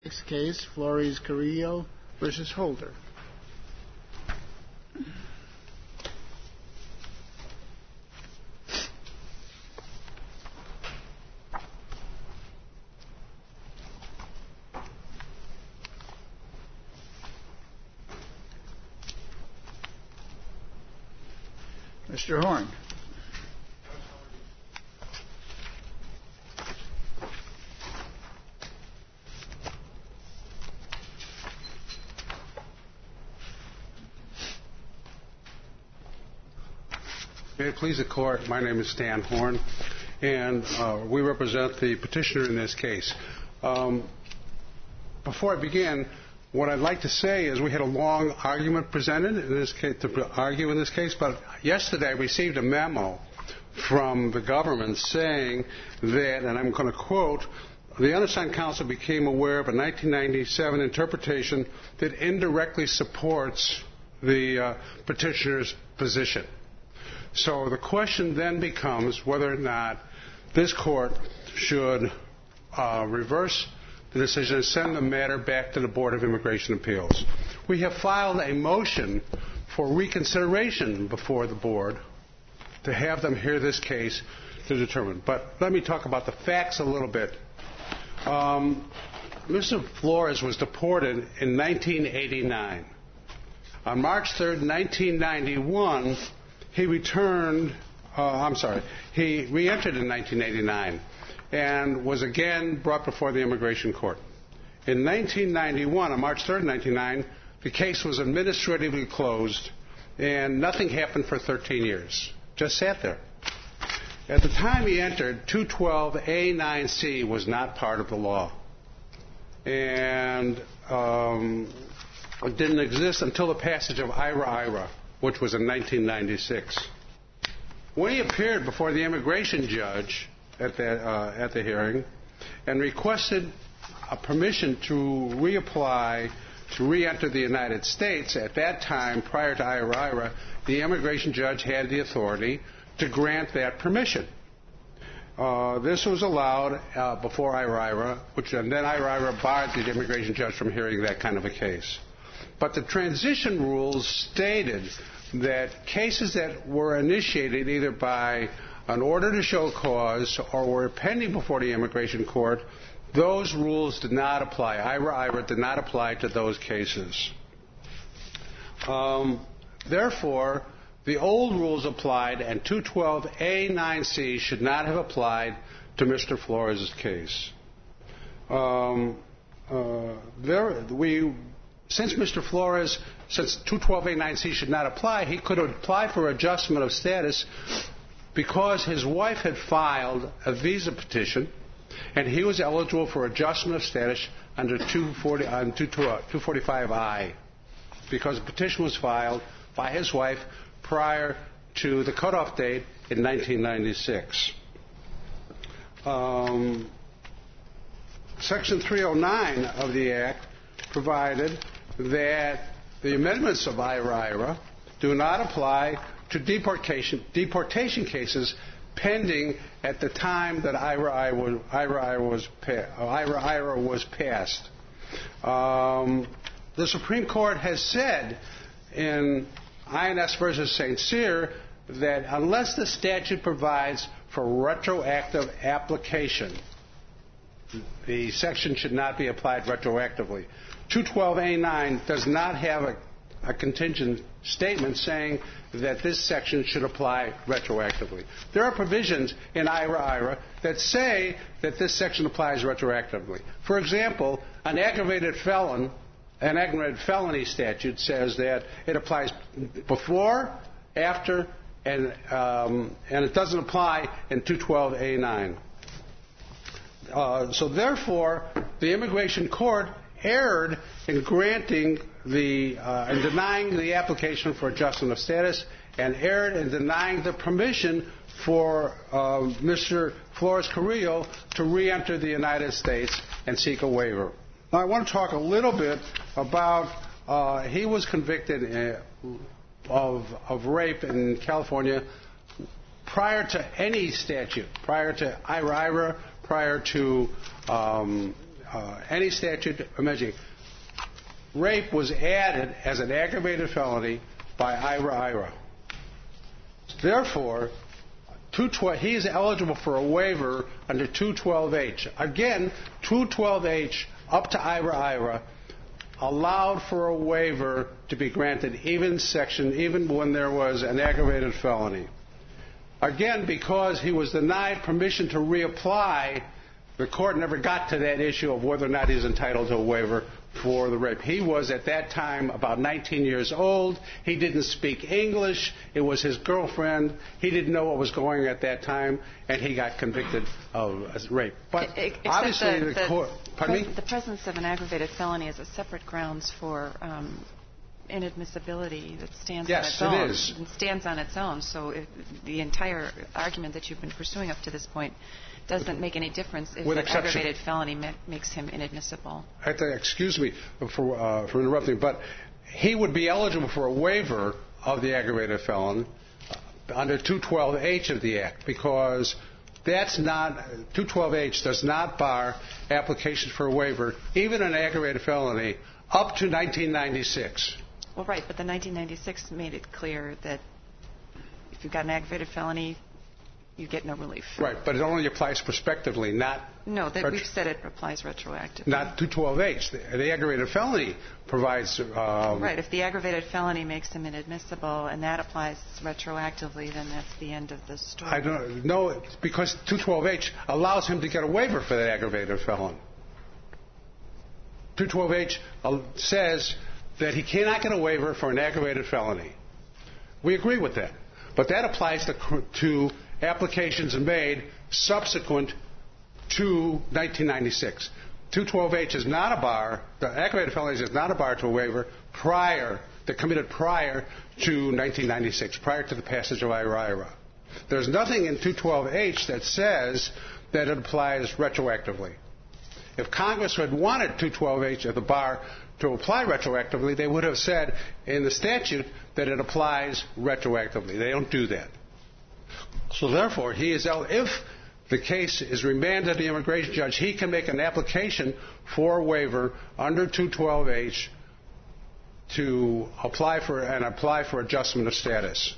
Next case, Flores-Carrillo versus Holder. Mr. Horn. May it please the Court, my name is Stan Horn, and we represent the petitioner in this case. Before I begin, what I'd like to say is we had a long argument presented in this case, to argue in this case, but yesterday I received a memo from the government saying that, and I'm going to quote, the undersigned counsel became aware of a 1997 interpretation that indirectly supports the petitioner's position. So the question then becomes whether or not this court should reverse the decision and send the matter back to the Board of Immigration Appeals. We have filed a motion for reconsideration before the board to have them hear this case to determine. But let me talk about the facts a little bit. Mr. Flores was deported in 1989. On March 3rd, 1991, he re-entered in 1989 and was again brought before the immigration court. In 1991, on March 3rd, 1999, the case was administratively closed and nothing happened for 13 years. Just sat there. At the time he entered, 212A9C was not part of the law. And it didn't exist until the passage of IRA-IRA, which was in 1996. When he appeared before the immigration judge at the hearing and requested a permission to reapply to re-enter the United States, at that time, prior to IRA-IRA, the immigration judge had the authority to grant that permission. This was allowed before IRA-IRA, and then IRA-IRA barred the immigration judge from hearing that kind of a case. But the transition rules stated that cases that were initiated either by an order to show cause or were pending before the immigration court, those rules did not apply. IRA-IRA did not apply to those cases. Therefore, the old rules applied, and 212A9C should not have applied to Mr. Flores' case. Since Mr. Flores, since 212A9C should not apply, he could apply for adjustment of status because his wife had filed a visa petition and he was eligible for adjustment of status under 245I because the petition was filed by his wife prior to the cutoff date in 1996. Section 309 of the Act provided that the amendments of IRA-IRA do not apply to deportation cases pending at the time that IRA-IRA was passed. The Supreme Court has said in INS versus St. Cyr that unless the statute provides for retroactive application, the section should not be applied retroactively. 212A9 does not have a contingent statement saying that this section should apply retroactively. There are provisions in IRA-IRA that say that this section applies retroactively. For example, an aggravated felony statute says that it applies before, after, and it doesn't apply in 212A9. So therefore, the immigration court erred in granting and denying the application for adjustment of status, and erred in denying the permission for Mr. Flores-Carrillo to re-enter the United States and seek a waiver. Now, I want to talk a little bit about he was convicted of rape in California prior to any statute, prior to IRA-IRA, prior to any statute imagining. Rape was added as an aggravated felony by IRA. Therefore, he is eligible for a waiver under 212H. Again, 212H up to IRA allowed for a waiver to be granted even when there was an aggravated felony. Again, because he was denied permission to reapply, the court never got to that issue of whether or not he's entitled to a waiver for the rape. He was at that time about 19 years old. He didn't speak English. It was his girlfriend. He didn't know what was going on at that time, and he got convicted of rape. But obviously the court... Pardon me? The presence of an aggravated felony is a separate grounds for inadmissibility that stands on its own. Yes, it is. It stands on its own. So the entire argument that you've been pursuing up to this point doesn't make any difference if an aggravated felony makes him inadmissible. Excuse me for interrupting, but he would be eligible for a waiver of the aggravated felon under 212H of the Act, because 212H does not bar applications for a waiver, even an aggravated felony, up to 1996. Well, right, but the 1996 made it clear that if you've got an aggravated felony, you get no relief. Right, but it only applies prospectively, not... No, we've said it applies retroactively. Not 212H. The aggravated felony provides... Right, if the aggravated felony makes him inadmissible and that applies retroactively, then that's the end of the story. I don't know, because 212H allows him to get a waiver for that aggravated felon. 212H says that he cannot get a waiver for an aggravated felony. We agree with that. But that applies to applications made subsequent to 1996. 212H is not a bar. The aggravated felony is not a bar to a waiver committed prior to 1996, prior to the passage of IRA. There's nothing in 212H that says that it applies retroactively. If Congress had wanted 212H at the bar to apply retroactively, they would have said in the statute that it applies retroactively. They don't do that. So therefore, if the case is remanded to the immigration judge, he can make an application for a waiver under 212H to apply for adjustment of status.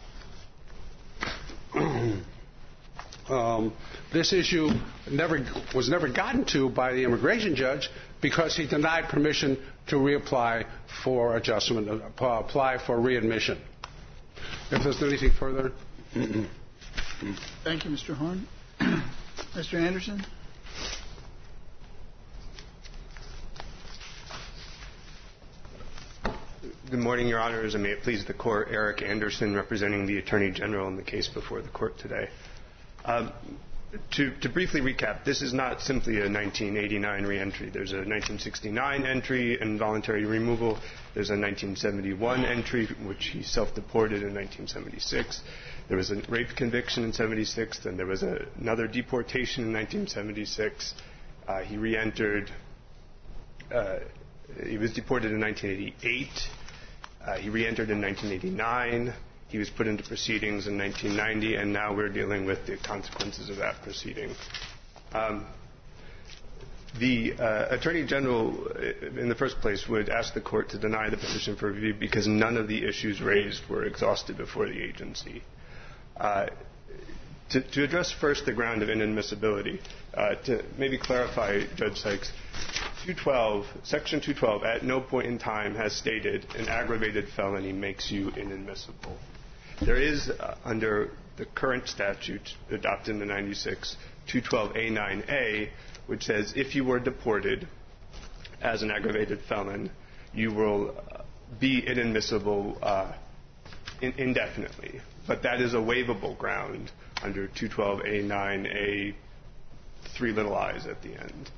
This issue was never gotten to by the immigration judge because he denied permission to reapply for adjustment, apply for readmission. If there's anything further. Thank you, Mr. Horn. Mr. Anderson? Good morning, Your Honors, and may it please the Court. Eric Anderson, representing the Attorney General in the case before the Court today. To briefly recap, this is not simply a 1989 reentry. There's a 1969 entry, involuntary removal. There's a 1971 entry, which he self-deported in 1976. There was a rape conviction in 76. Then there was another deportation in 1976. He reentered. He was deported in 1988. He reentered in 1989. He was put into proceedings in 1990, and now we're dealing with the consequences of that proceeding. The Attorney General, in the first place, would ask the Court to deny the petition for review because none of the issues raised were exhausted before the agency. To address first the ground of inadmissibility, to maybe clarify, Judge Sykes, Section 212 at no point in time has stated an aggravated felony makes you inadmissible. There is, under the current statute adopted in the 96, 212A9A, which says if you were deported as an aggravated felon, you will be inadmissible indefinitely. But that is a waivable ground under 212A9A, three little i's at the end.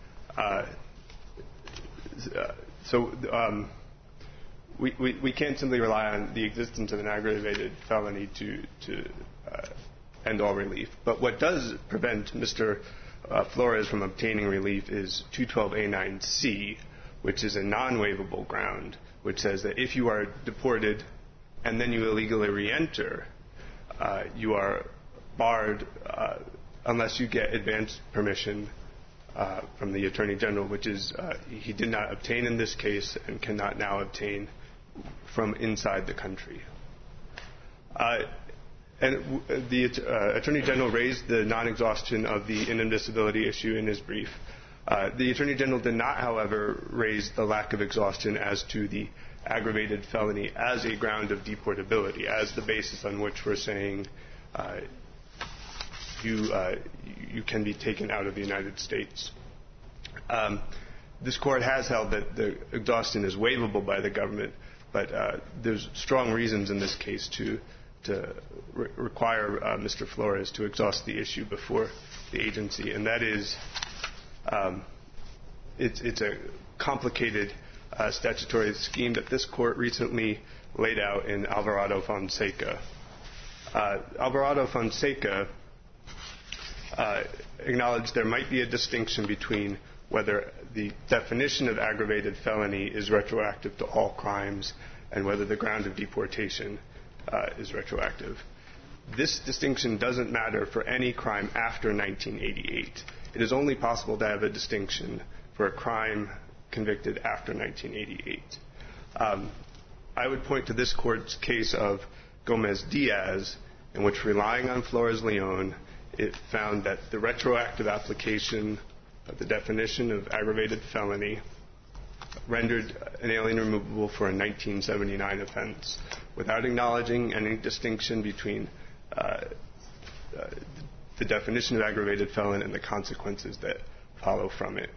We can't simply rely on the existence of an aggravated felony to end all relief. But what does prevent Mr. Flores from obtaining relief is 212A9C, which is a non-waivable ground, which says that if you are deported and then you illegally reenter, you are barred unless you get advance permission from the Attorney General, which is he did not obtain in this case and cannot now obtain from inside the country. And the Attorney General raised the non-exhaustion of the inadmissibility issue in his brief. The Attorney General did not, however, raise the lack of exhaustion as to the aggravated felony as a ground of deportability, as the basis on which we're saying you can be taken out of the United States. This Court has held that the exhaustion is waivable by the government, but there's strong reasons in this case to require Mr. Flores to exhaust the issue before the agency, and that is it's a complicated statutory scheme that this Court recently laid out in Alvarado Fonseca. Alvarado Fonseca acknowledged there might be a distinction between whether the definition of aggravated felony is retroactive to all crimes and whether the ground of deportation is retroactive. This distinction doesn't matter for any crime after 1988. It is only possible to have a distinction for a crime convicted after 1988. I would point to this Court's case of Gomez-Diaz, in which, relying on Flores-Leon, it found that the retroactive application of the definition of aggravated felony rendered an alien removable for a 1979 offense without acknowledging any distinction between the definition of aggravated felon and the consequences that follow from it.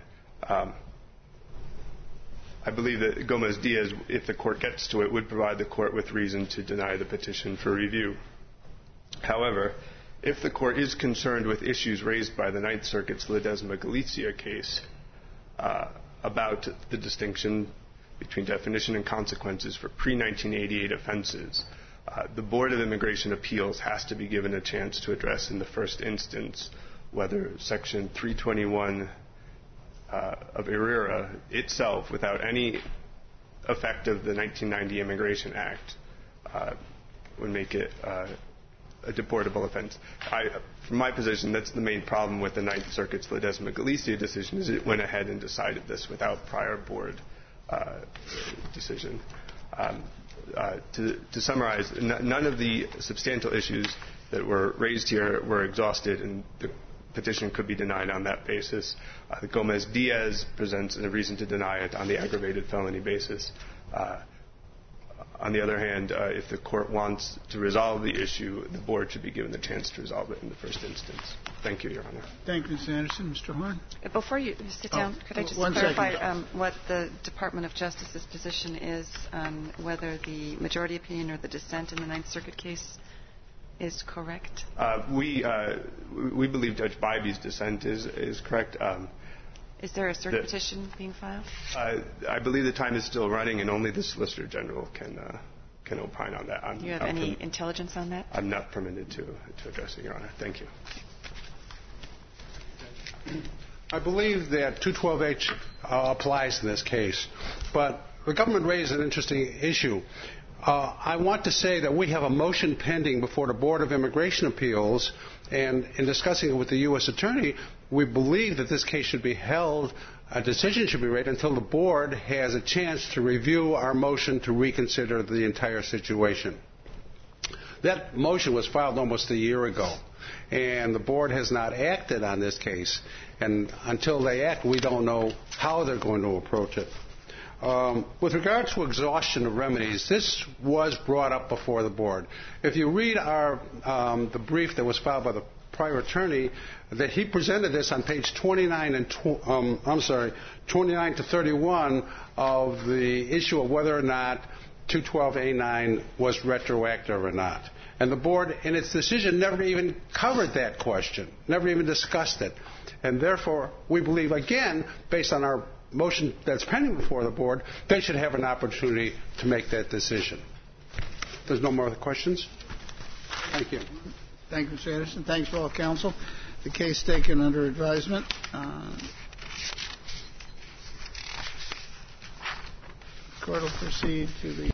I believe that Gomez-Diaz, if the Court gets to it, would provide the Court with reason to deny the petition for review. However, if the Court is concerned with issues raised by the Ninth Circuit's Ledesma-Galicia case about the distinction between definition and consequences for pre-1988 offenses, the Board of Immigration Appeals has to be given a chance to address in the first instance whether Section 321 of IRERA itself, without any effect of the 1990 Immigration Act, would make it a deportable offense. From my position, that's the main problem with the Ninth Circuit's Ledesma-Galicia decision, is it went ahead and decided this without prior board decision. To summarize, none of the substantial issues that were raised here were exhausted, and the petition could be denied on that basis. Gomez-Diaz presents a reason to deny it on the aggravated felony basis. On the other hand, if the Court wants to resolve the issue, the Board should be given the chance to resolve it in the first instance. Thank you, Your Honor. Thank you, Mr. Anderson. Mr. Horn? Before you sit down, could I just clarify what the Department of Justice's position is on whether the majority opinion or the dissent in the Ninth Circuit case is correct? We believe Judge Bybee's dissent is correct. Is there a cert petition being filed? I believe the time is still running, and only the Solicitor General can opine on that. Do you have any intelligence on that? I'm not permitted to address it, Your Honor. Thank you. I believe that 212H applies in this case, but the government raised an interesting issue. I want to say that we have a motion pending before the Board of Immigration Appeals, and in discussing it with the U.S. Attorney, we believe that this case should be held, a decision should be made until the Board has a chance to review our motion to reconsider the entire situation. That motion was filed almost a year ago, and the Board has not acted on this case. And until they act, we don't know how they're going to approach it. With regard to exhaustion of remedies, this was brought up before the Board. If you read the brief that was filed by the prior attorney, that he presented this on page 29 to 31 of the issue of whether or not 212A9 was retroactive or not. And the Board, in its decision, never even covered that question, never even discussed it. And therefore, we believe, again, based on our motion that's pending before the Board, they should have an opportunity to make that decision. If there's no more questions? Thank you. Thank you, Mr. Anderson. Thanks to all counsel. The case taken under advisement. Court will proceed to the